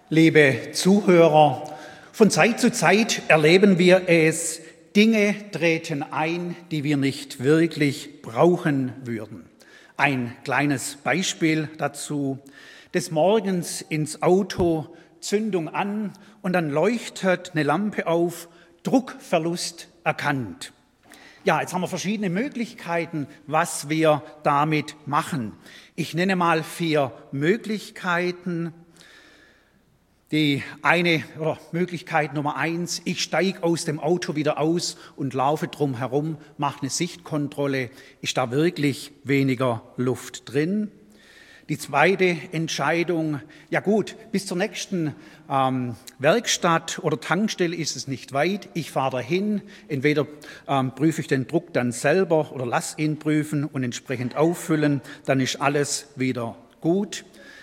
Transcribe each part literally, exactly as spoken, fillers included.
Liebe Zuhörer, von Zeit zu Zeit erleben wir es, Dinge treten ein, die wir nicht wirklich brauchen würden. Ein kleines Beispiel dazu: Des Morgens ins Auto, Zündung an und dann leuchtet eine Lampe auf, Druckverlust erkannt. Ja, jetzt haben wir verschiedene Möglichkeiten, was wir damit machen. Ich nenne mal vier Möglichkeiten. Die eine oder Möglichkeit Nummer eins: Ich steige aus dem Auto wieder aus und laufe drum herum, mache eine Sichtkontrolle. Ist da wirklich weniger Luft drin? Die zweite Entscheidung: Ja gut, bis zur nächsten ähm, Werkstatt oder Tankstelle ist es nicht weit. Ich fahre dahin. Entweder ähm, prüfe ich den Druck dann selber oder lasse ihn prüfen und entsprechend auffüllen. Dann ist alles wieder gut.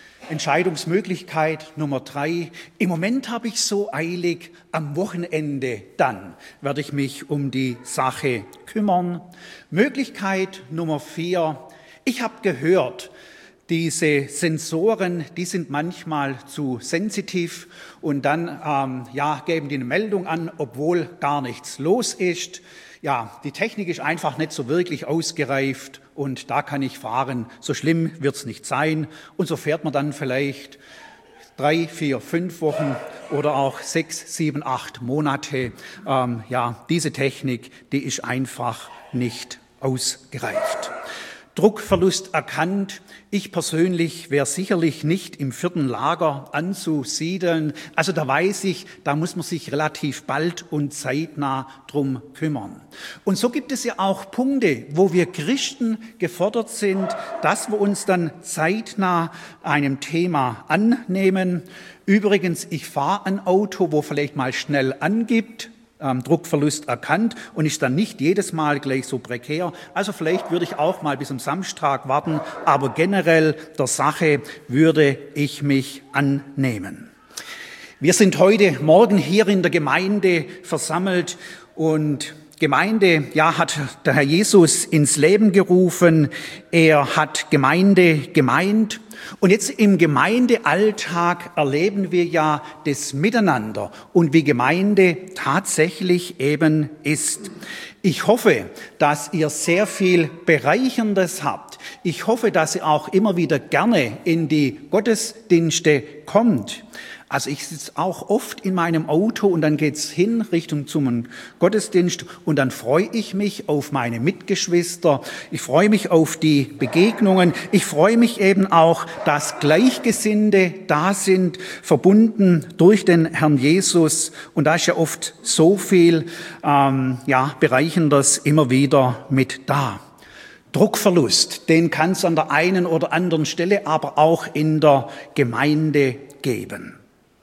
Entscheidungsmöglichkeit Nummer drei: Im Moment habe ich so eilig, am Wochenende dann werde ich mich um die Sache kümmern. Möglichkeit Nummer vier: Ich habe gehört, diese Sensoren, die sind manchmal zu sensitiv und dann ähm, ja, geben die eine Meldung an, obwohl gar nichts los ist. Ja, die Technik ist einfach nicht so wirklich ausgereift und da kann ich fahren. So schlimm wird es nicht sein. Und so fährt man dann vielleicht drei, vier, fünf Wochen oder auch sechs, sieben, acht Monate. Ähm, ja, diese Technik, die ist einfach nicht ausgereift. Druckverlust erkannt. Ich persönlich wäre sicherlich nicht im vierten Lager anzusiedeln. Also da weiß ich, da muss man sich relativ bald und zeitnah drum kümmern. Und so gibt es ja auch Punkte, wo wir Christen gefordert sind, dass wir uns dann zeitnah einem Thema annehmen. Übrigens, ich fahre ein Auto, wo vielleicht mal schnell angibt, Druckverlust erkannt und ist dann nicht jedes Mal gleich so prekär. Also vielleicht würde ich auch mal bis am Samstag warten, aber generell der Sache würde ich mich annehmen. Wir sind heute Morgen hier in der Gemeinde versammelt und Gemeinde, ja, hat der Herr Jesus ins Leben gerufen. Er hat Gemeinde gemeint. Und jetzt im Gemeindealltag erleben wir ja das Miteinander und wie Gemeinde tatsächlich eben ist. Ich hoffe, dass ihr sehr viel Bereicherndes habt. Ich hoffe, dass ihr auch immer wieder gerne in die Gottesdienste kommt. Also ich sitze auch oft in meinem Auto und dann geht's hin Richtung zum Gottesdienst und dann freue ich mich auf meine Mitgeschwister. Ich freue mich auf die Begegnungen. Ich freue mich eben auch, dass Gleichgesinnte da sind, verbunden durch den Herrn Jesus. Und da ist ja oft so viel ähm, ja, Bereichendes immer wieder mit da. Druckverlust, den kann es an der einen oder anderen Stelle, aber auch in der Gemeinde geben.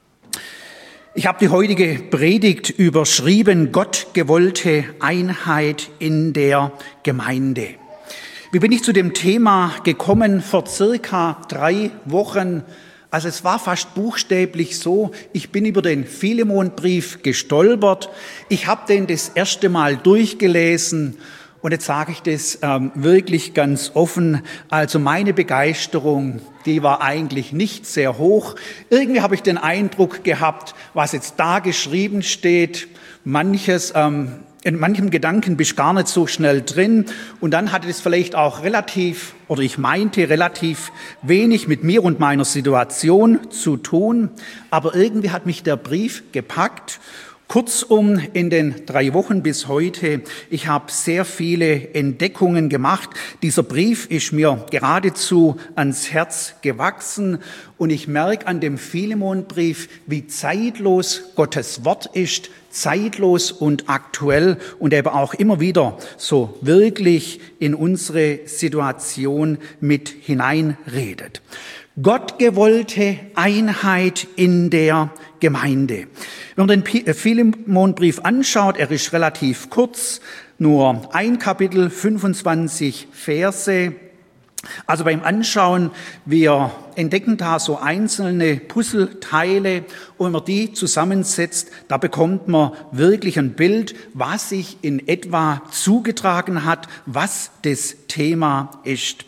Ich habe die heutige Predigt überschrieben: Gottgewollte Einheit in der Gemeinde. Wie bin ich zu dem Thema gekommen? Vor circa drei Wochen. Also es war fast buchstäblich so, ich bin über den Philemonbrief gestolpert. Ich habe den das erste Mal durchgelesen. Und jetzt sage ich das ähm, wirklich ganz offen, also meine Begeisterung, die war eigentlich nicht sehr hoch. Irgendwie habe ich den Eindruck gehabt, was jetzt da geschrieben steht, manches, ähm, in manchem Gedanken bist gar nicht so schnell drin. Und dann hatte es vielleicht auch relativ, oder ich meinte relativ wenig mit mir und meiner Situation zu tun. Aber irgendwie hat mich der Brief gepackt. Kurzum, in den drei Wochen bis heute, ich habe sehr viele Entdeckungen gemacht. Dieser Brief ist mir geradezu ans Herz gewachsen und ich merke an dem Philemonbrief, wie zeitlos Gottes Wort ist, zeitlos und aktuell und eben auch immer wieder so wirklich in unsere Situation mit hineinredet. Gottgewollte Einheit in der Gemeinde. Wenn man den Philemonbrief anschaut, er ist relativ kurz, nur ein Kapitel, fünfundzwanzig Verse. Also beim Anschauen, wir entdecken da so einzelne Puzzleteile und wenn man die zusammensetzt, da bekommt man wirklich ein Bild, was sich in etwa zugetragen hat, was das Thema ist.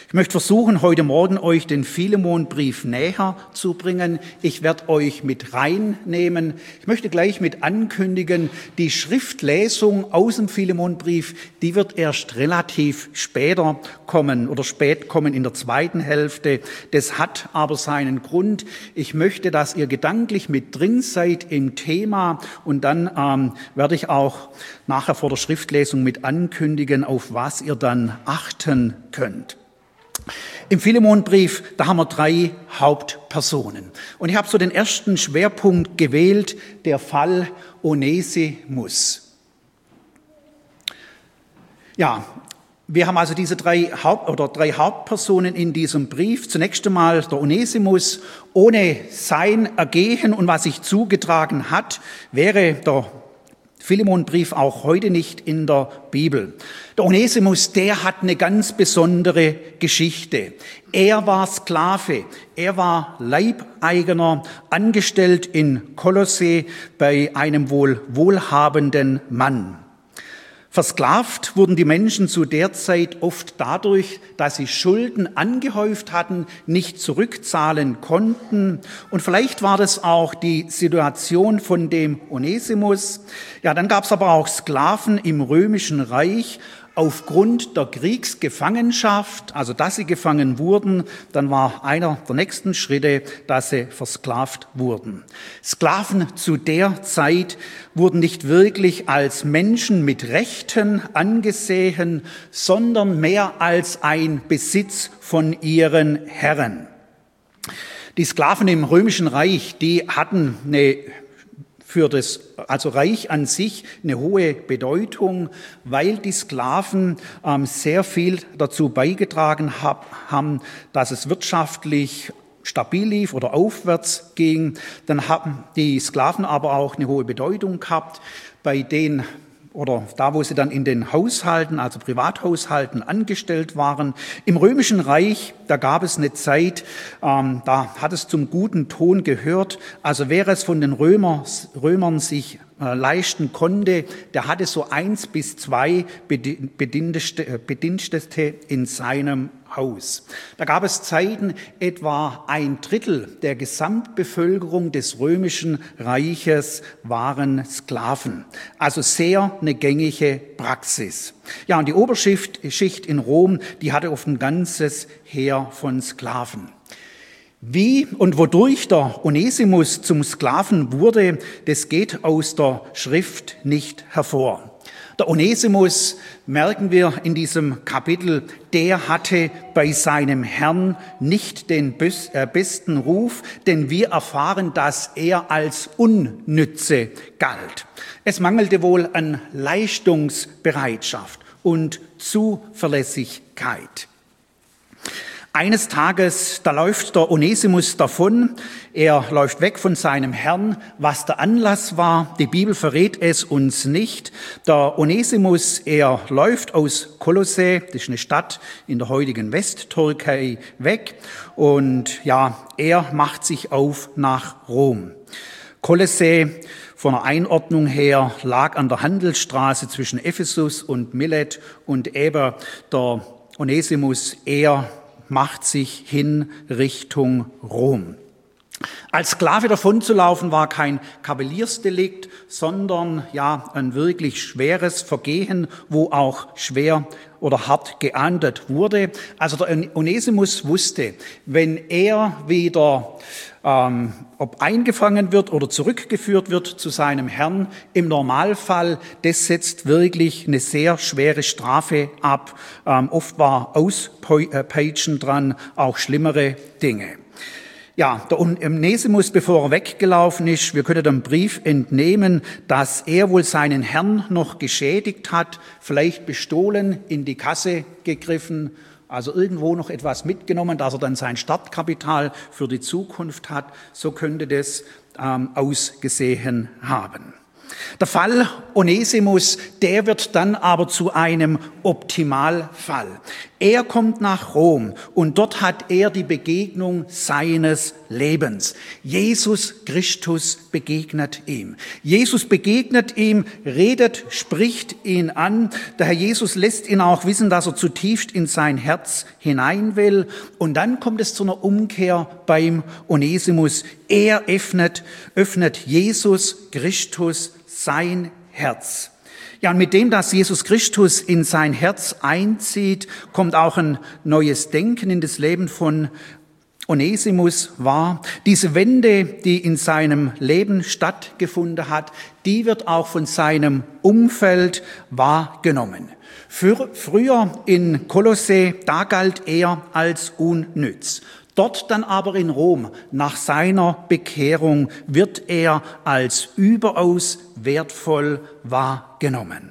Ich möchte versuchen, heute Morgen euch den Philemonbrief näher zu bringen. Ich werde euch mit reinnehmen. Ich möchte gleich mit ankündigen, die Schriftlesung aus dem Philemonbrief, die wird erst relativ später kommen oder spät kommen in der zweiten Hälfte. Das hat aber seinen Grund. Ich möchte, dass ihr gedanklich mit drin seid im Thema und dann ähm, werde ich auch nachher vor der Schriftlesung mit ankündigen, auf was ihr dann achten könnt. Im Philemonbrief, da haben wir drei Hauptpersonen. Und ich habe so den ersten Schwerpunkt gewählt, der Fall Onesimus. Ja, wir haben also diese drei Haupt- oder drei Hauptpersonen in diesem Brief. Zunächst einmal der Onesimus. Ohne sein Ergehen und was sich zugetragen hat, wäre der Philemonbrief auch heute nicht in der Bibel. Der Onesimus, der hat eine ganz besondere Geschichte. Er war Sklave, er war Leibeigener, angestellt in Kolosse bei einem wohl wohlhabenden Mann. Versklavt wurden die Menschen zu der Zeit oft dadurch, dass sie Schulden angehäuft hatten, nicht zurückzahlen konnten. Und vielleicht war das auch die Situation von dem Onesimus. Ja, dann gab es aber auch Sklaven im Römischen Reich. Aufgrund der Kriegsgefangenschaft, also dass sie gefangen wurden, dann war einer der nächsten Schritte, dass sie versklavt wurden. Sklaven zu der Zeit wurden nicht wirklich als Menschen mit Rechten angesehen, sondern mehr als ein Besitz von ihren Herren. Die Sklaven im Römischen Reich, die hatten eine für das also Reich an sich eine hohe Bedeutung, weil die Sklaven ähm, sehr viel dazu beigetragen hab, haben, dass es wirtschaftlich stabil lief oder aufwärts ging. Dann haben die Sklaven aber auch eine hohe Bedeutung gehabt bei den oder da, wo sie dann in den Haushalten, also Privathaushalten angestellt waren. Im Römischen Reich, da gab es eine Zeit, ähm, da hat es zum guten Ton gehört. Also wer es von den Römer, Römern sich äh, leisten konnte, der hatte so eins bis zwei Bedienstete, Bedienstete in seinem Haus. Da gab es Zeiten, etwa ein Drittel der Gesamtbevölkerung des Römischen Reiches waren Sklaven. Also sehr eine gängige Praxis. Ja, und die Oberschicht Schicht in Rom, die hatte oft ein ganzes Heer von Sklaven. Wie und wodurch der Onesimus zum Sklaven wurde, das geht aus der Schrift nicht hervor. Der Onesimus, merken wir in diesem Kapitel, der hatte bei seinem Herrn nicht den besten Ruf, denn wir erfahren, dass er als Unnütze galt. Es mangelte wohl an Leistungsbereitschaft und Zuverlässigkeit. Eines Tages, da läuft der Onesimus davon, er läuft weg von seinem Herrn. Was der Anlass war, die Bibel verrät es uns nicht. Der Onesimus, er läuft aus Kolosse, das ist eine Stadt in der heutigen Westtürkei, weg und ja, er macht sich auf nach Rom. Kolosse, von der Einordnung her, lag an der Handelsstraße zwischen Ephesus und Milet und eben der Onesimus, er macht sich hin Richtung Rom. Als Sklave davonzulaufen war kein Kavaliersdelikt, sondern ja ein wirklich schweres Vergehen, wo auch schwer oder hart geahndet wurde. Also der Onesimus wusste, wenn er wieder ähm, ob eingefangen wird oder zurückgeführt wird zu seinem Herrn, im Normalfall, das setzt wirklich eine sehr schwere Strafe ab. Ähm, oft war Auspeitschen dran, auch schlimmere Dinge. Ja, der Onesimus, bevor er weggelaufen ist, wir können dem Brief entnehmen, dass er wohl seinen Herrn noch geschädigt hat, vielleicht bestohlen, in die Kasse gegriffen, also irgendwo noch etwas mitgenommen, dass er dann sein Startkapital für die Zukunft hat. So könnte das ähm, ausgesehen haben. Der Fall Onesimus, der wird dann aber zu einem Optimalfall. Er kommt nach Rom und dort hat er die Begegnung seines Lebens. Jesus Christus begegnet ihm. Jesus begegnet ihm, redet, spricht ihn an. Der Herr Jesus lässt ihn auch wissen, dass er zutiefst in sein Herz hinein will. Und dann kommt es zu einer Umkehr beim Onesimus. Er öffnet, öffnet Jesus Christus sein Herz. Ja, und mit dem, dass Jesus Christus in sein Herz einzieht, kommt auch ein neues Denken in das Leben von Onesimus wahr. Diese Wende, die in seinem Leben stattgefunden hat, die wird auch von seinem Umfeld wahrgenommen. Für, früher in Kolossä, da galt er als unnütz. Dort dann aber in Rom, nach seiner Bekehrung, wird er als überaus wertvoll wahrgenommen.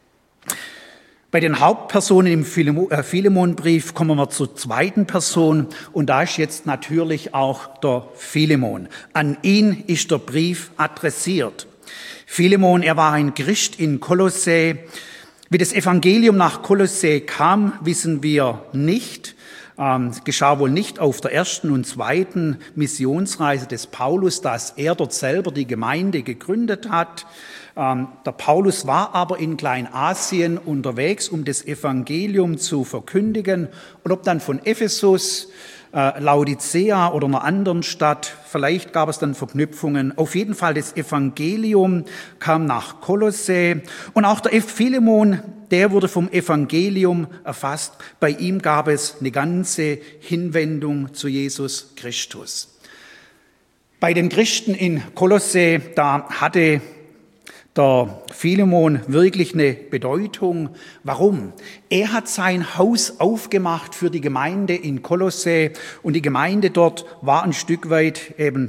Bei den Hauptpersonen im Philemonbrief kommen wir zur zweiten Person und da ist jetzt natürlich auch der Philemon. An ihn ist der Brief adressiert. Philemon, er war ein Christ in Kolossä. Wie das Evangelium nach Kolossä kam, wissen wir nicht. Ähm, es geschah wohl nicht auf der ersten und zweiten Missionsreise des Paulus, dass er dort selber die Gemeinde gegründet hat. Ähm, der Paulus war aber in Kleinasien unterwegs, um das Evangelium zu verkündigen. Und ob dann von Ephesus, äh, Laodicea oder einer anderen Stadt, vielleicht gab es dann Verknüpfungen. Auf jeden Fall das Evangelium kam nach Kolossä. Und auch der Philemon, der wurde vom Evangelium erfasst. Bei ihm gab es eine ganze Hinwendung zu Jesus Christus. Bei den Christen in Kolossä, da hatte der Philemon wirklich eine Bedeutung. Warum? Er hat sein Haus aufgemacht für die Gemeinde in Kolossä und die Gemeinde dort war ein Stück weit eben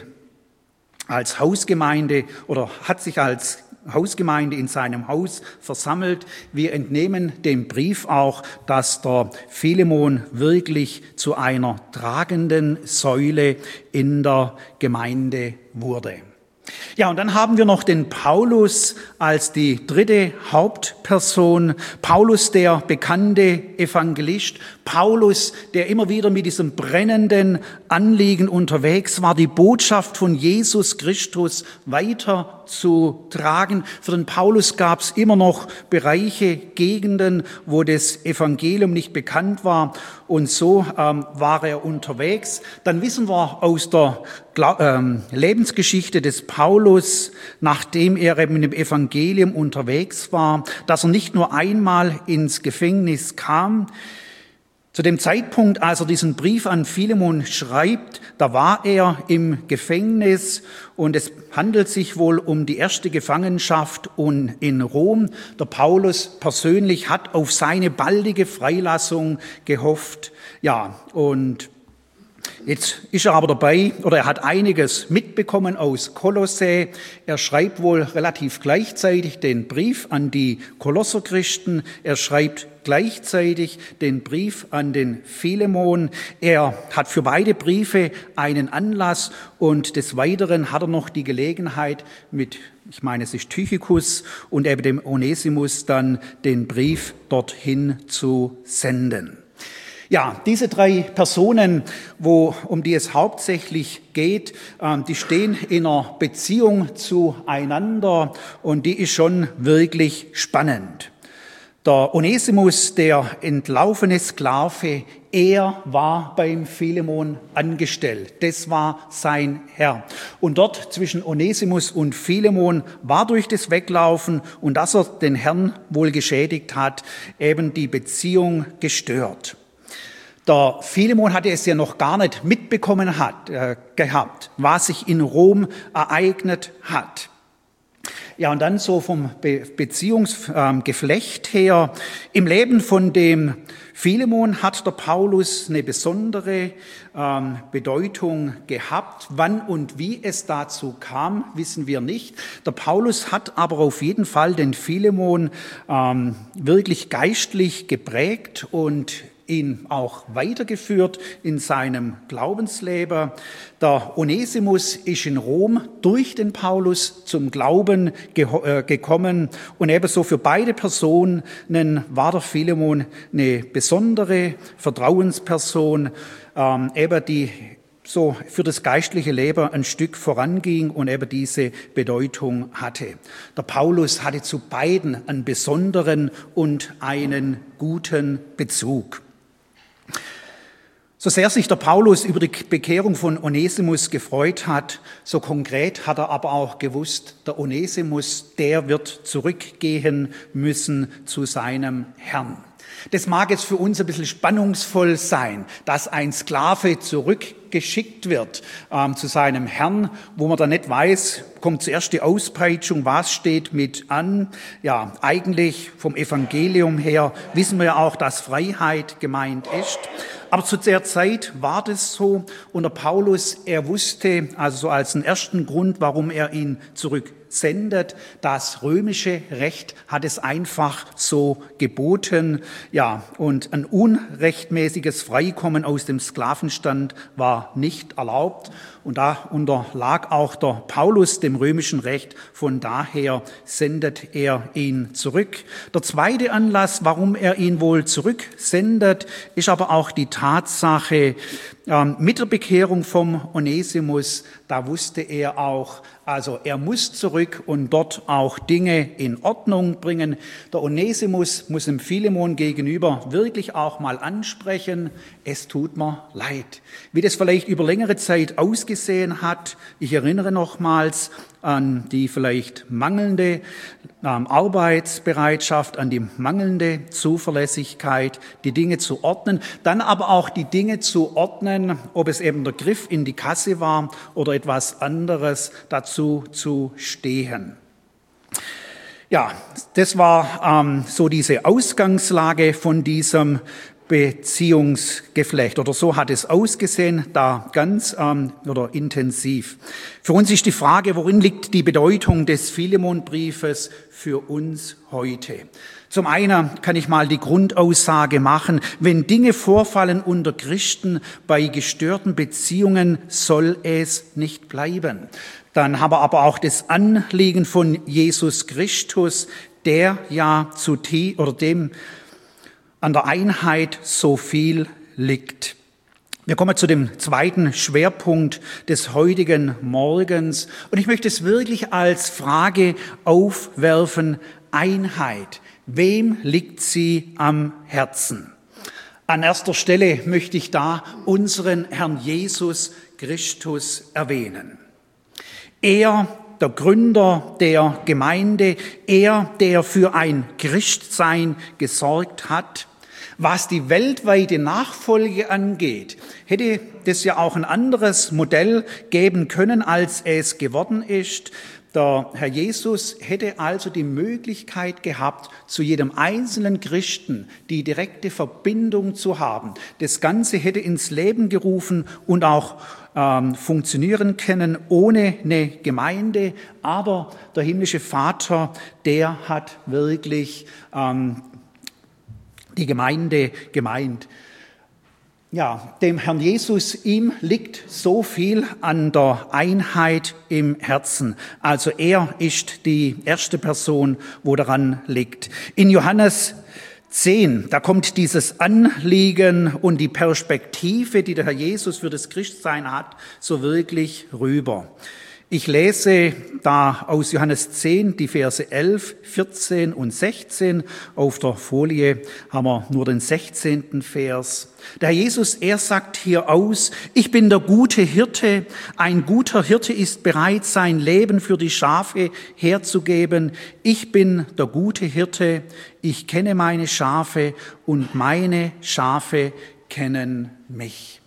als Hausgemeinde oder hat sich als Hausgemeinde in seinem Haus versammelt. Wir entnehmen dem Brief auch, dass der Philemon wirklich zu einer tragenden Säule in der Gemeinde wurde. Ja, und dann haben wir noch den Paulus als die dritte Hauptperson. Paulus, der bekannte Evangelist. Paulus, der immer wieder mit diesem brennenden Anliegen unterwegs war, die Botschaft von Jesus Christus weiter zu tragen. Für den Paulus gab es immer noch Bereiche, Gegenden, wo das Evangelium nicht bekannt war. Und so ähm, war er unterwegs. Dann wissen wir aus der Gla- ähm, Lebensgeschichte des Paulus, nachdem er eben im Evangelium unterwegs war, dass er nicht nur einmal ins Gefängnis kam. Zu dem Zeitpunkt, als er diesen Brief an Philemon schreibt, da war er im Gefängnis und es handelt sich wohl um die erste Gefangenschaft in Rom. Der Paulus persönlich hat auf seine baldige Freilassung gehofft. Ja, und jetzt ist er aber dabei, oder er hat einiges mitbekommen aus Kolossä. Er schreibt wohl relativ gleichzeitig den Brief an die Kolosserchristen. Er schreibt gleichzeitig den Brief an den Philemon. Er hat für beide Briefe einen Anlass und des Weiteren hat er noch die Gelegenheit mit, ich meine es ist Tychicus und eben dem Onesimus dann den Brief dorthin zu senden. Ja, diese drei Personen, wo, um die es hauptsächlich geht, äh, die stehen in einer Beziehung zueinander und die ist schon wirklich spannend. Der Onesimus, der entlaufene Sklave, er war beim Philemon angestellt. Das war sein Herr. Und dort zwischen Onesimus und Philemon war durch das Weglaufen und dass er den Herrn wohl geschädigt hat, eben die Beziehung gestört. Der Philemon hatte es ja noch gar nicht mitbekommen hat, äh, gehabt, was sich in Rom ereignet hat. Ja, und dann so vom Be- Beziehungsgeflecht äh, her, im Leben von dem Philemon hat der Paulus eine besondere ähm, Bedeutung gehabt. Wann und wie es dazu kam, wissen wir nicht. Der Paulus hat aber auf jeden Fall den Philemon ähm, wirklich geistlich geprägt und ihn auch weitergeführt in seinem Glaubensleben. Der Onesimus ist in Rom durch den Paulus zum Glauben ge- äh, gekommen und ebenso für beide Personen war der Philemon eine besondere Vertrauensperson, ähm, eben die so für das geistliche Leben ein Stück voranging und eben diese Bedeutung hatte. Der Paulus hatte zu beiden einen besonderen und einen guten Bezug. So sehr sich der Paulus über die Bekehrung von Onesimus gefreut hat, so konkret hat er aber auch gewusst, der Onesimus, der wird zurückgehen müssen zu seinem Herrn. Das mag jetzt für uns ein bisschen spannungsvoll sein, dass ein Sklave zurückgeschickt wird ähm, zu seinem Herrn, wo man dann nicht weiß, kommt zuerst die Auspeitschung, was steht mit an. Ja, eigentlich vom Evangelium her wissen wir ja auch, dass Freiheit gemeint ist. Aber zu der Zeit war das so und der Paulus, er wusste, also so als einen ersten Grund, warum er ihn zurücksendet, das römische Recht hat es einfach so geboten. Ja, und ein unrechtmäßiges Freikommen aus dem Sklavenstand war nicht erlaubt. Und da unterlag auch der Paulus dem römischen Recht. Von daher sendet er ihn zurück. Der zweite Anlass, warum er ihn wohl zurücksendet, ist aber auch die Tatsache, ähm, mit der Bekehrung vom Onesimus, da wusste er auch, also er muss zurück und dort auch Dinge in Ordnung bringen. Der Onesimus muss dem Philemon gegenüber wirklich auch mal ansprechen, es tut mir leid. Wie das vielleicht über längere Zeit ausgesehen hat, ich erinnere nochmals an die vielleicht mangelnde ähm, Arbeitsbereitschaft, an die mangelnde Zuverlässigkeit, die Dinge zu ordnen, dann aber auch die Dinge zu ordnen, ob es eben der Griff in die Kasse war oder etwas anderes, dazu zu stehen. Ja, das war ähm, so diese Ausgangslage von diesem Beziehungsgeflecht oder so hat es ausgesehen, da ganz ähm, oder intensiv. Für uns ist die Frage, worin liegt die Bedeutung des Philemonbriefes für uns heute? Zum einen kann ich mal die Grundaussage machen, wenn Dinge vorfallen unter Christen bei gestörten Beziehungen, soll es nicht bleiben. Dann haben wir aber auch das Anliegen von Jesus Christus, der ja zu tie- oder dem an der Einheit so viel liegt. Wir kommen zu dem zweiten Schwerpunkt des heutigen Morgens und ich möchte es wirklich als Frage aufwerfen, Einheit. Wem liegt sie am Herzen? An erster Stelle möchte ich da unseren Herrn Jesus Christus erwähnen. Er, der Gründer der Gemeinde, er, der für ein Christsein gesorgt hat. Was die weltweite Nachfolge angeht, hätte das ja auch ein anderes Modell geben können, als es geworden ist. Der Herr Jesus hätte also die Möglichkeit gehabt, zu jedem einzelnen Christen die direkte Verbindung zu haben. Das Ganze hätte ins Leben gerufen und auch ähm, funktionieren können ohne eine Gemeinde. Aber der himmlische Vater, der hat wirklich ähm, die Gemeinde gemeint. Ja, dem Herrn Jesus, ihm liegt so viel an der Einheit im Herzen. Also er ist die erste Person, wo daran liegt. In Johannes zehn, da kommt dieses Anliegen und die Perspektive, die der Herr Jesus für das Christsein hat, so wirklich rüber. Ich lese da aus Johannes zehn die Verse elf, vierzehn und sechzehn. Auf der Folie haben wir nur den sechzehnten Vers. Der Herr Jesus, er sagt hier aus, ich bin der gute Hirte. Ein guter Hirte ist bereit, sein Leben für die Schafe herzugeben. Ich bin der gute Hirte. Ich kenne meine Schafe und meine Schafe kennen mich.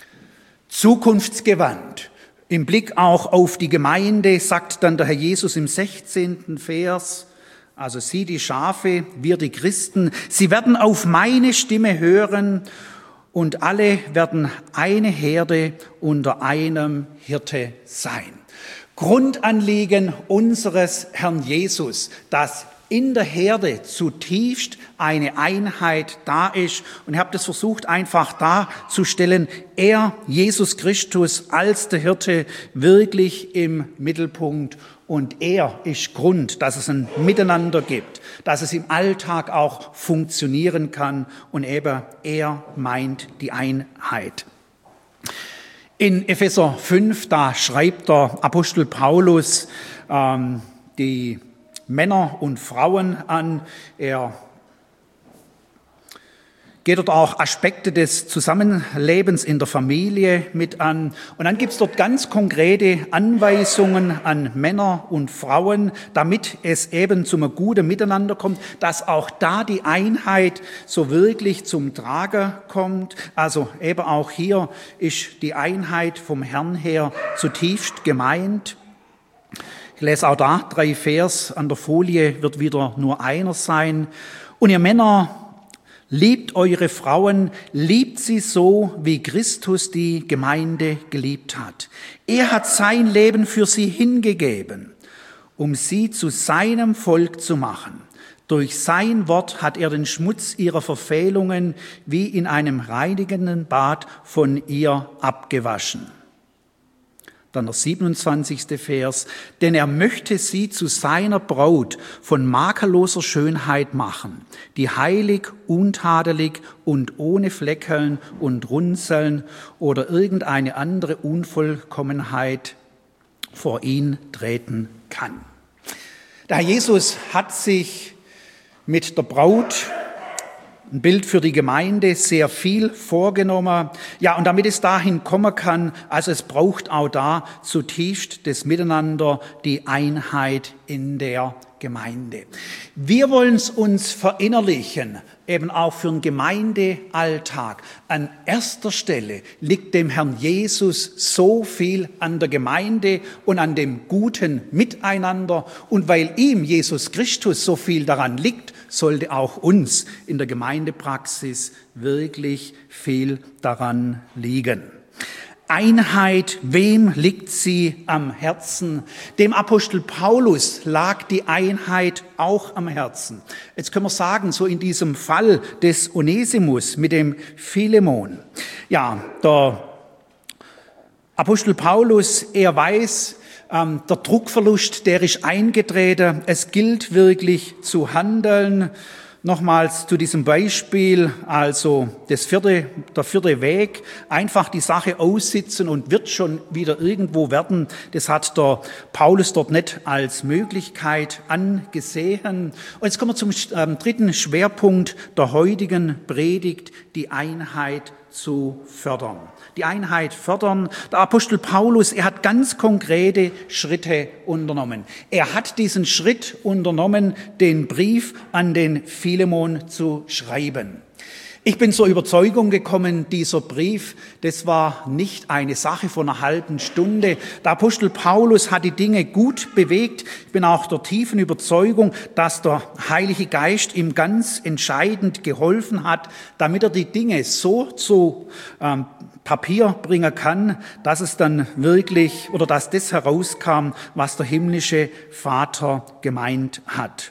Zukunftsgewandt. Im Blick auch auf die Gemeinde sagt dann der Herr Jesus im sechzehnten Vers, also Sie, die Schafe, wir, die Christen, sie werden auf meine Stimme hören und alle werden eine Herde unter einem Hirte sein. Grundanliegen unseres Herrn Jesus, dass in der Herde zutiefst eine Einheit da ist. Und ich habe das versucht einfach darzustellen, er, Jesus Christus, als der Hirte wirklich im Mittelpunkt. Und er ist Grund, dass es ein Miteinander gibt, dass es im Alltag auch funktionieren kann. Und eben er meint die Einheit. In Epheser fünf, da schreibt der Apostel Paulus ähm, die Männer und Frauen an. Er geht dort auch Aspekte des Zusammenlebens in der Familie mit an. Und dann gibt es dort ganz konkrete Anweisungen an Männer und Frauen, damit es eben zum guten Miteinander kommt, dass auch da die Einheit so wirklich zum Tragen kommt. Also eben auch hier ist die Einheit vom Herrn her zutiefst gemeint. Ich lese auch da drei Vers, an der Folie wird wieder nur einer sein. Und ihr Männer, liebt eure Frauen, liebt sie so, wie Christus die Gemeinde geliebt hat. Er hat sein Leben für sie hingegeben, um sie zu seinem Volk zu machen. Durch sein Wort hat er den Schmutz ihrer Verfehlungen wie in einem reinigenden Bad von ihr abgewaschen. Dann der siebenundzwanzigste Vers. Denn er möchte sie zu seiner Braut von makelloser Schönheit machen, die heilig, untadelig und ohne Fleckeln und Runzeln oder irgendeine andere Unvollkommenheit vor ihn treten kann. Der Herr Jesus hat sich mit der Braut, ein Bild für die Gemeinde, sehr viel vorgenommen. Ja, und damit es dahin kommen kann, also es braucht auch da zutiefst das Miteinander, die Einheit in der Gemeinde. Wir wollen es uns verinnerlichen, eben auch für den Gemeindealltag. An erster Stelle liegt dem Herrn Jesus so viel an der Gemeinde und an dem guten Miteinander. Und weil ihm, Jesus Christus, so viel daran liegt, sollte auch uns in der Gemeindepraxis wirklich viel daran liegen. Einheit, wem liegt sie am Herzen? Dem Apostel Paulus lag die Einheit auch am Herzen. Jetzt können wir sagen, so in diesem Fall des Onesimus mit dem Philemon. Ja, der Apostel Paulus, er weiß, ähm, der Druckverlust, der ist eingetreten. Es gilt wirklich zu handeln. Nochmals zu diesem Beispiel, also das vierte, der vierte Weg, einfach die Sache aussitzen und wird schon wieder irgendwo werden. Das hat der Paulus dort nicht als Möglichkeit angesehen. Und jetzt kommen wir zum ähm, dritten Schwerpunkt der heutigen Predigt, die Einheit zu fördern. Die Einheit fördern. Der Apostel Paulus, er hat ganz konkrete Schritte unternommen. Er hat diesen Schritt unternommen, den Brief an den Philemon zu schreiben. Ich bin zur Überzeugung gekommen, dieser Brief, das war nicht eine Sache von einer halben Stunde. Der Apostel Paulus hat die Dinge gut bewegt. Ich bin auch der tiefen Überzeugung, dass der Heilige Geist ihm ganz entscheidend geholfen hat, damit er die Dinge so zu ähm, Papier bringen kann, dass es dann wirklich oder dass das herauskam, was der himmlische Vater gemeint hat.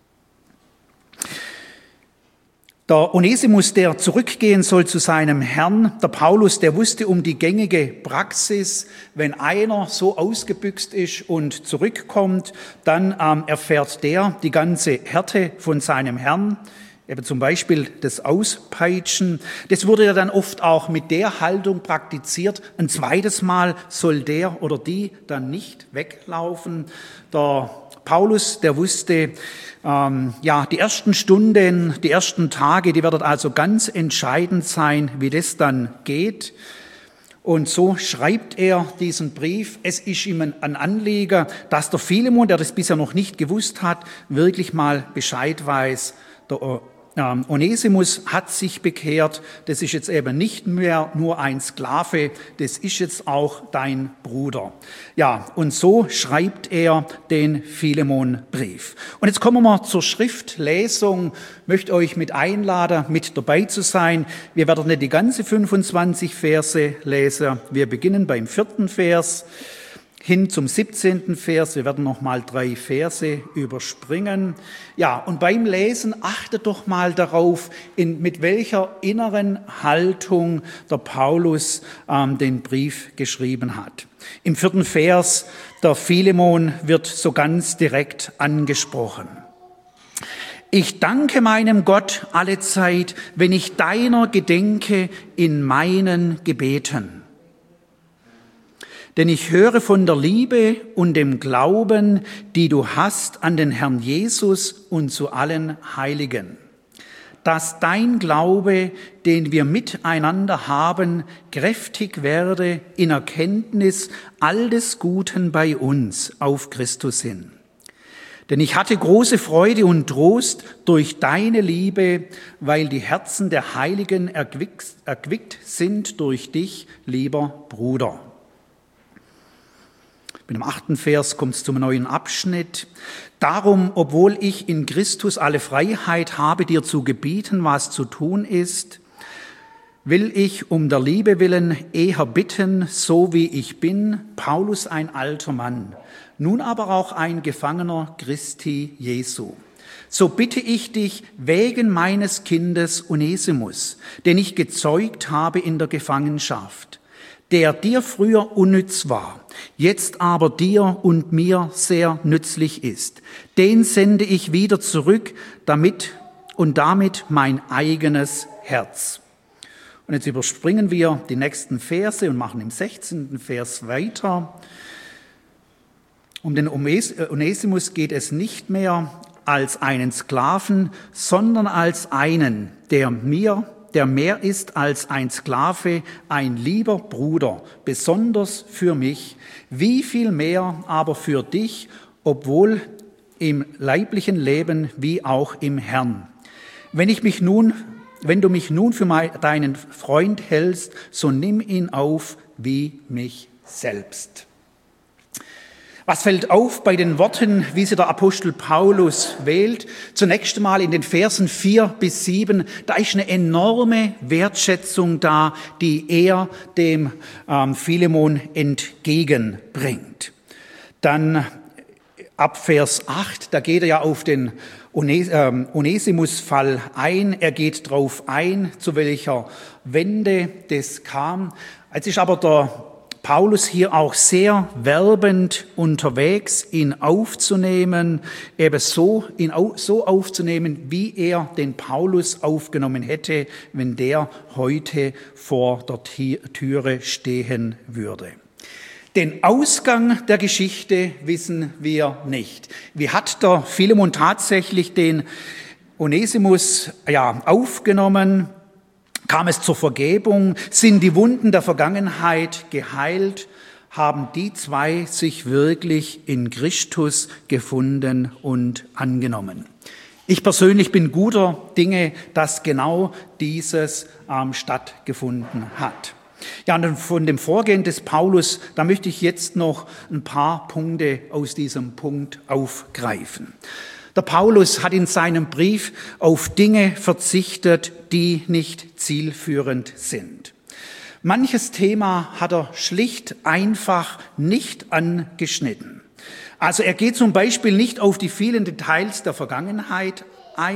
Der Onesimus, der zurückgehen soll zu seinem Herrn, der Paulus, der wusste um die gängige Praxis, wenn einer so ausgebüxt ist und zurückkommt, dann ähm, erfährt der die ganze Härte von seinem Herrn, eben zum Beispiel das Auspeitschen. Das wurde ja dann oft auch mit der Haltung praktiziert. Ein zweites Mal soll der oder die dann nicht weglaufen. Der Paulus, der wusste, ähm, ja, die ersten Stunden, die ersten Tage, die werden also ganz entscheidend sein, wie das dann geht. Und so schreibt er diesen Brief. Es ist ihm ein Anliegen, dass der Philemon, der das bisher noch nicht gewusst hat, wirklich mal Bescheid weiß. Der Onesimus hat sich bekehrt, das ist jetzt eben nicht mehr nur ein Sklave, das ist jetzt auch dein Bruder. Ja, und so schreibt er den Philemon-Brief. Und jetzt kommen wir zur Schriftlesung. Ich möchte euch mit einladen, mit dabei zu sein. Wir werden nicht die ganze fünfundzwanzig Verse lesen. Wir beginnen beim vierten Vers hin zum siebzehnten Vers. Wir werden noch mal drei Verse überspringen. Ja, und beim Lesen achtet doch mal darauf, in, mit welcher inneren Haltung der Paulus ähm, den Brief geschrieben hat. Im vierten Vers, der Philemon wird so ganz direkt angesprochen. Ich danke meinem Gott allezeit, wenn ich deiner gedenke in meinen Gebeten. Denn ich höre von der Liebe und dem Glauben, die du hast an den Herrn Jesus und zu allen Heiligen, dass dein Glaube, den wir miteinander haben, kräftig werde in Erkenntnis all des Guten bei uns auf Christus hin. Denn ich hatte große Freude und Trost durch deine Liebe, weil die Herzen der Heiligen erquickt, erquickt sind durch dich, lieber Bruder. Mit dem achten Vers kommt es zum neuen Abschnitt. Darum, obwohl ich in Christus alle Freiheit habe, dir zu gebieten, was zu tun ist, will ich um der Liebe willen eher bitten, so wie ich bin, Paulus ein alter Mann, nun aber auch ein Gefangener Christi Jesu. So bitte ich dich wegen meines Kindes Onesimus, den ich gezeugt habe in der Gefangenschaft, der dir früher unnütz war, jetzt aber dir und mir sehr nützlich ist. Den sende ich wieder zurück, damit und damit mein eigenes Herz. Und jetzt überspringen wir die nächsten Verse und machen im sechzehnten Vers weiter. Um den Onesimus geht es nicht mehr als einen Sklaven, sondern als einen, der mir der mehr ist als ein Sklave, ein lieber Bruder, besonders für mich, wie viel mehr aber für dich, obwohl im leiblichen Leben wie auch im Herrn. Wenn ich mich nun, wenn du mich nun für mein, deinen Freund hältst, so nimm ihn auf wie mich selbst. Was fällt auf bei den Worten, wie sie der Apostel Paulus wählt? Zunächst einmal in den Versen vier bis sieben, da ist eine enorme Wertschätzung da, die er dem ähm, Philemon entgegenbringt. Dann ab Vers acht, da geht er ja auf den Ones- ähm, Onesimus-Fall ein. Er geht drauf ein, zu welcher Wende das kam. Jetzt ist aber der Paulus hier auch sehr werbend unterwegs, ihn aufzunehmen, eben so, ihn au, so aufzunehmen, wie er den Paulus aufgenommen hätte, wenn der heute vor der Türe stehen würde. Den Ausgang der Geschichte wissen wir nicht. Wie hat der Philemon tatsächlich den Onesimus ja, aufgenommen? Kam es zur Vergebung? Sind die Wunden der Vergangenheit geheilt? Haben die zwei sich wirklich in Christus gefunden und angenommen? Ich persönlich bin guter Dinge, dass genau dieses ähm, stattgefunden hat. Ja, und von dem Vorgehen des Paulus, da möchte ich jetzt noch ein paar Punkte aus diesem Punkt aufgreifen. Der Paulus hat in seinem Brief auf Dinge verzichtet, die nicht zielführend sind. Manches Thema hat er schlicht einfach nicht angeschnitten. Also er geht zum Beispiel nicht auf die vielen Details der Vergangenheit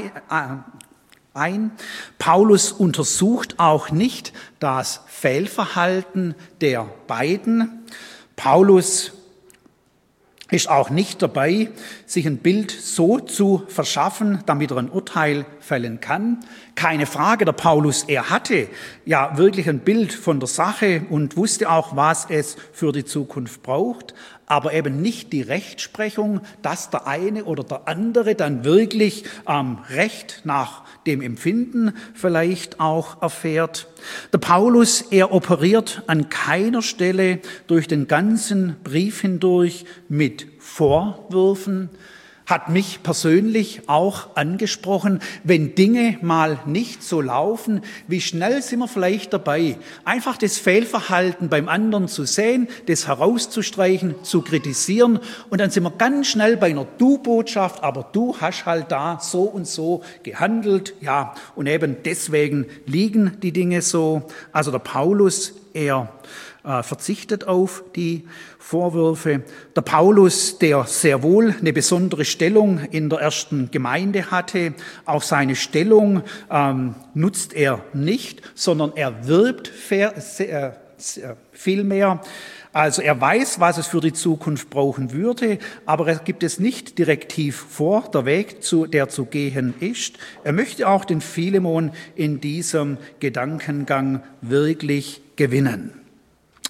ein. Paulus untersucht auch nicht das Fehlverhalten der beiden. Paulus ist auch nicht dabei, sich ein Bild so zu verschaffen, damit er ein Urteil fällen kann. Keine Frage, der Paulus, er hatte ja wirklich ein Bild von der Sache und wusste auch, was es für die Zukunft braucht, aber eben nicht die Rechtsprechung, dass der eine oder der andere dann wirklich ähm, Recht nach dem Empfinden vielleicht auch erfährt. Der Paulus, er operiert an keiner Stelle durch den ganzen Brief hindurch mit Vorwürfen, hat mich persönlich auch angesprochen, wenn Dinge mal nicht so laufen, wie schnell sind wir vielleicht dabei, einfach das Fehlverhalten beim anderen zu sehen, das herauszustreichen, zu kritisieren und dann sind wir ganz schnell bei einer Du-Botschaft, aber du hast halt da so und so gehandelt, ja, und eben deswegen liegen die Dinge so. Also der Paulus, er äh, verzichtet auf die Vorwürfe. Der Paulus, der sehr wohl eine besondere Stellung in der ersten Gemeinde hatte, auch seine Stellung ähm, nutzt er nicht, sondern er wirbt vielmehr. Also er weiß, was es für die Zukunft brauchen würde, aber er gibt es nicht direktiv vor, der Weg, zu, der zu gehen ist. Er möchte auch den Philemon in diesem Gedankengang wirklich gewinnen.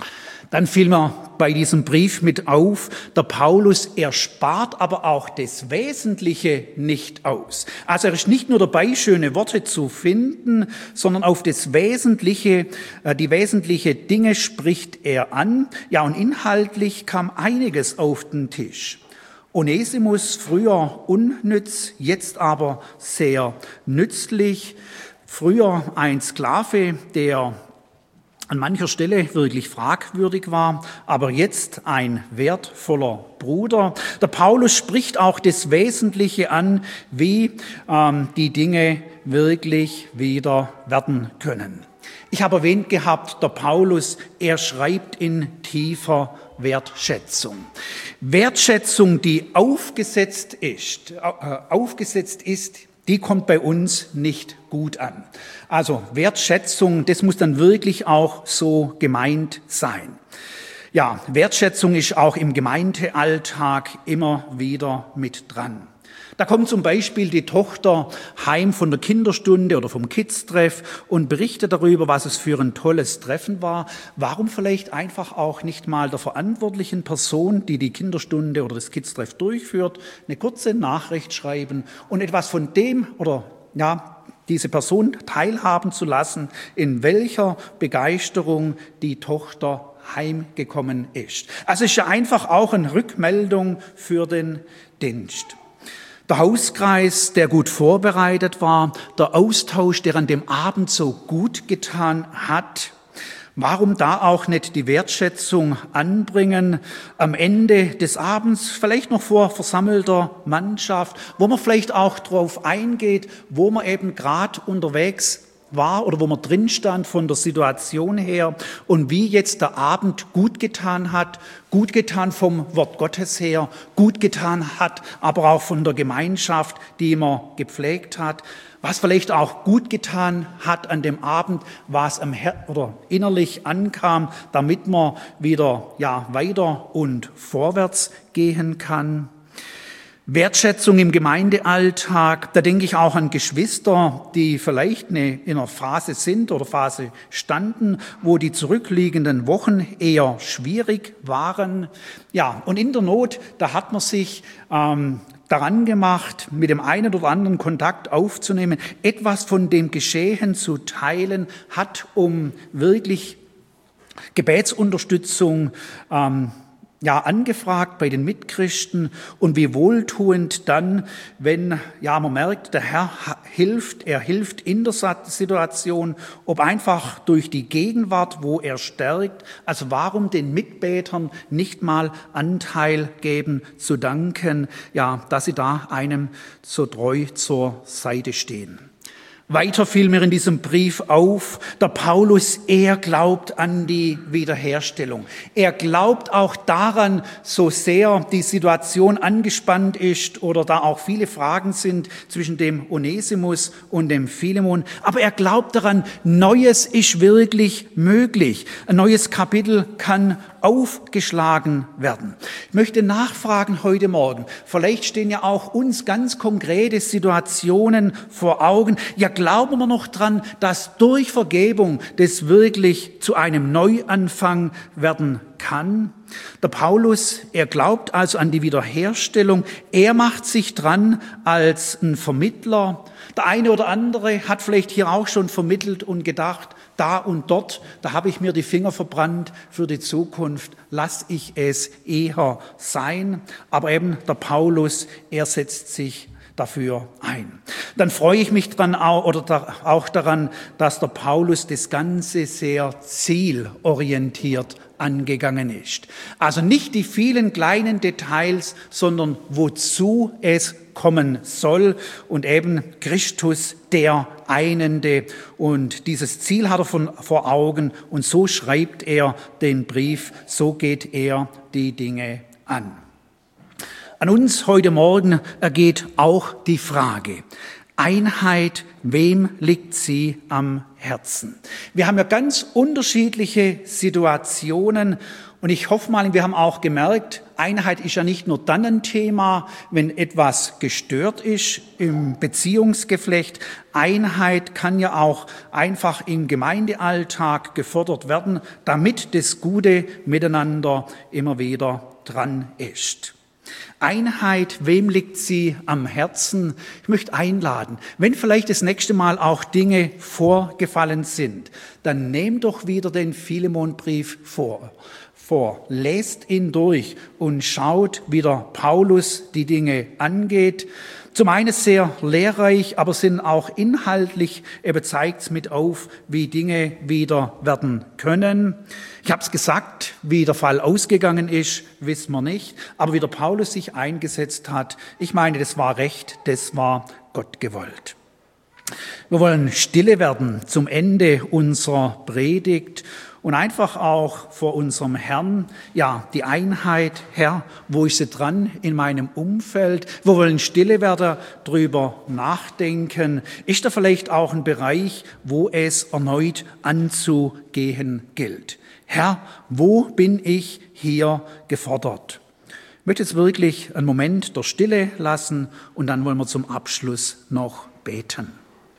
Dann fiel mir bei diesem Brief mit auf, der Paulus, er spart aber auch das Wesentliche nicht aus. Also er ist nicht nur dabei, schöne Worte zu finden, sondern auf das Wesentliche, die wesentlichen Dinge spricht er an. Ja, und inhaltlich kam einiges auf den Tisch. Onesimus, früher unnütz, jetzt aber sehr nützlich. Früher ein Sklave, der an mancher Stelle wirklich fragwürdig war, aber jetzt ein wertvoller Bruder. Der Paulus spricht auch das Wesentliche an, wie ähm, die Dinge wirklich wieder werden können. Ich habe erwähnt gehabt, der Paulus, er schreibt in tiefer Wertschätzung. Wertschätzung, die aufgesetzt ist, äh, aufgesetzt ist, die kommt bei uns nicht gut an. Also Wertschätzung, das muss dann wirklich auch so gemeint sein. Ja, Wertschätzung ist auch im Gemeindealltag immer wieder mit dran. Da kommt zum Beispiel die Tochter heim von der Kinderstunde oder vom Kids-Treff und berichtet darüber, was es für ein tolles Treffen war. Warum vielleicht einfach auch nicht mal der verantwortlichen Person, die die Kinderstunde oder das Kids-Treff durchführt, eine kurze Nachricht schreiben und etwas von dem oder ja, diese Person teilhaben zu lassen, in welcher Begeisterung die Tochter heimgekommen ist. Also es ist ja einfach auch eine Rückmeldung für den Dienst. Der Hauskreis, der gut vorbereitet war, der Austausch, der an dem Abend so gut getan hat. Warum da auch nicht die Wertschätzung anbringen am Ende des Abends, vielleicht noch vor versammelter Mannschaft, wo man vielleicht auch drauf eingeht, wo man eben gerade unterwegs war oder wo man drin stand von der Situation her und wie jetzt der Abend gut getan hat, gut getan vom Wort Gottes her, gut getan hat, aber auch von der Gemeinschaft, die man gepflegt hat, was vielleicht auch gut getan hat an dem Abend, was am Her- oder innerlich ankam, damit man wieder ja weiter und vorwärts gehen kann. Wertschätzung im Gemeindealltag, da denke ich auch an Geschwister, die vielleicht eine, in einer Phase sind oder Phase standen, wo die zurückliegenden Wochen eher schwierig waren. Ja, und in der Not, da hat man sich ähm, daran gemacht, mit dem einen oder anderen Kontakt aufzunehmen, etwas von dem Geschehen zu teilen, hat um wirklich Gebetsunterstützung ähm, ja, angefragt bei den Mitchristen und wie wohltuend dann, wenn ja man merkt, der Herr hilft, er hilft in der Situation, ob einfach durch die Gegenwart, wo er stärkt. Also warum den Mitbetern nicht mal Anteil geben, zu danken, ja, dass sie da einem so treu zur Seite stehen. Weiter fiel mir in diesem Brief auf, der Paulus, er glaubt an die Wiederherstellung. Er glaubt auch daran, so sehr die Situation angespannt ist oder da auch viele Fragen sind zwischen dem Onesimus und dem Philemon. Aber er glaubt daran, Neues ist wirklich möglich. Ein neues Kapitel kann aufgeschlagen werden. Ich möchte nachfragen heute Morgen. Vielleicht stehen ja auch uns ganz konkrete Situationen vor Augen. Ja, glauben wir noch dran, dass durch Vergebung das wirklich zu einem Neuanfang werden kann? Der Paulus, er glaubt also an die Wiederherstellung. Er macht sich dran als ein Vermittler. Der eine oder andere hat vielleicht hier auch schon vermittelt und gedacht, da und dort, da habe ich mir die Finger verbrannt für die Zukunft, lass ich es eher sein. Aber eben der Paulus, er setzt sich dafür ein. Dann freue ich mich dran auch, oder da, auch daran, dass der Paulus das Ganze sehr zielorientiert angegangen ist. Also nicht die vielen kleinen Details, sondern wozu es kommen soll und eben Christus der Einende. Und dieses Ziel hat er von, vor Augen und so schreibt er den Brief, so geht er die Dinge an. An uns heute Morgen ergeht auch die Frage, Einheit, wem liegt sie am Herzen? Herzen. Wir haben ja ganz unterschiedliche Situationen und ich hoffe mal, wir haben auch gemerkt, Einheit ist ja nicht nur dann ein Thema, wenn etwas gestört ist im Beziehungsgeflecht. Einheit kann ja auch einfach im Gemeindealltag gefordert werden, damit das gute Miteinander immer wieder dran ist. Einheit, wem liegt sie am Herzen? Ich möchte einladen, wenn vielleicht das nächste Mal auch Dinge vorgefallen sind, dann nehmt doch wieder den Philemonbrief vor. vor. Lest ihn durch und schaut, wie der Paulus die Dinge angeht. Zum einen sehr lehrreich, aber sind auch inhaltlich, er zeigt es mit auf, wie Dinge wieder werden können. Ich habe es gesagt, wie der Fall ausgegangen ist, wissen wir nicht. Aber wie der Paulus sich eingesetzt hat, ich meine, das war recht, das war Gott gewollt. Wir wollen stille werden zum Ende unserer Predigt und einfach auch vor unserem Herrn, ja, die Einheit, Herr, wo ist sie dran in meinem Umfeld? Wir wollen stille werden, drüber nachdenken. Ist da vielleicht auch ein Bereich, wo es erneut anzugehen gilt? Herr, wo bin ich hier gefordert? Ich möchte jetzt wirklich einen Moment der Stille lassen und dann wollen wir zum Abschluss noch beten.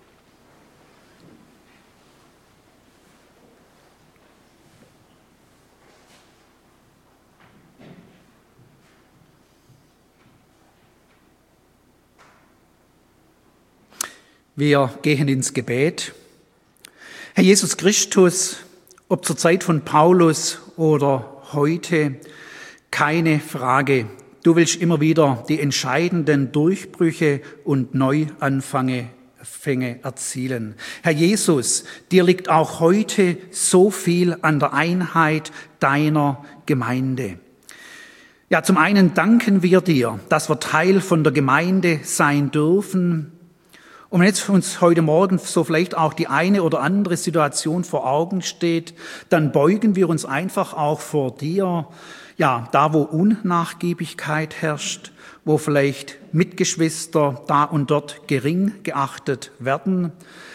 Wir gehen ins Gebet. Herr Jesus Christus, ob zur Zeit von Paulus oder heute, keine Frage. Du willst immer wieder die entscheidenden Durchbrüche und Neuanfänge erzielen. Herr Jesus, dir liegt auch heute so viel an der Einheit deiner Gemeinde. Ja, zum einen danken wir dir, dass wir Teil von der Gemeinde sein dürfen. Und wenn jetzt uns heute Morgen so vielleicht auch die eine oder andere Situation vor Augen steht, dann beugen wir uns einfach auch vor dir, ja, da wo Unnachgiebigkeit herrscht, wo vielleicht Mitgeschwister da und dort gering geachtet werden,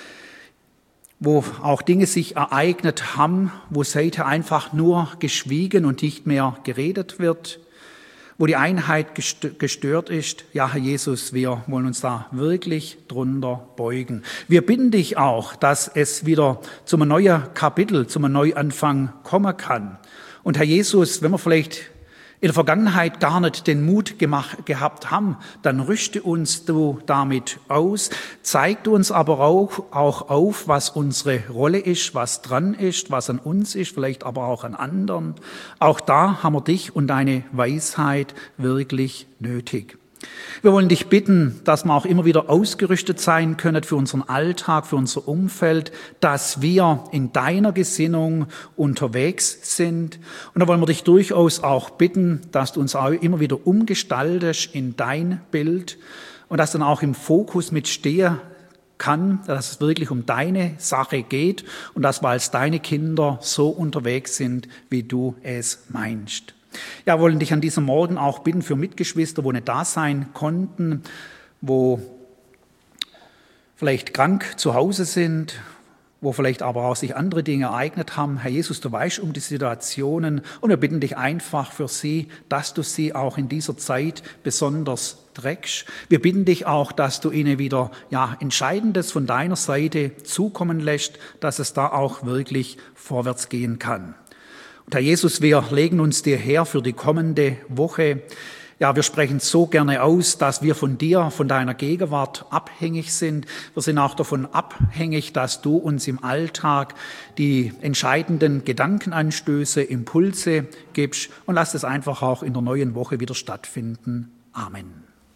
wo auch Dinge sich ereignet haben, wo seither einfach nur geschwiegen und nicht mehr geredet wird, wo die Einheit gestört ist. Ja, Herr Jesus, wir wollen uns da wirklich drunter beugen. Wir bitten dich auch, dass es wieder zu einem neuen Kapitel, zu einem Neuanfang kommen kann. Und Herr Jesus, wenn wir vielleicht in der Vergangenheit gar nicht den Mut gemacht, gehabt haben, dann rüste uns du damit aus. Zeig du uns aber auch, auch auf, was unsere Rolle ist, was dran ist, was an uns ist, vielleicht aber auch an anderen. Auch da haben wir dich und deine Weisheit wirklich nötig. Wir wollen dich bitten, dass wir auch immer wieder ausgerüstet sein können für unseren Alltag, für unser Umfeld, dass wir in deiner Gesinnung unterwegs sind. Und da wollen wir dich durchaus auch bitten, dass du uns auch immer wieder umgestaltest in dein Bild und dass dann auch im Fokus mitstehen kann, dass es wirklich um deine Sache geht und dass wir als deine Kinder so unterwegs sind, wie du es meinst. Ja, wir wollen dich an diesem Morgen auch bitten für Mitgeschwister, wo nicht da sein konnten, wo vielleicht krank zu Hause sind, wo vielleicht aber auch sich andere Dinge ereignet haben. Herr Jesus, du weißt um die Situationen und wir bitten dich einfach für sie, dass du sie auch in dieser Zeit besonders trägst. Wir bitten dich auch, dass du ihnen wieder ja, Entscheidendes von deiner Seite zukommen lässt, dass es da auch wirklich vorwärts gehen kann. Und Herr Jesus, wir legen uns dir her für die kommende Woche. Ja, wir sprechen so gerne aus, dass wir von dir, von deiner Gegenwart abhängig sind. Wir sind auch davon abhängig, dass du uns im Alltag die entscheidenden Gedankenanstöße, Impulse gibst und lass es einfach auch in der neuen Woche wieder stattfinden. Amen.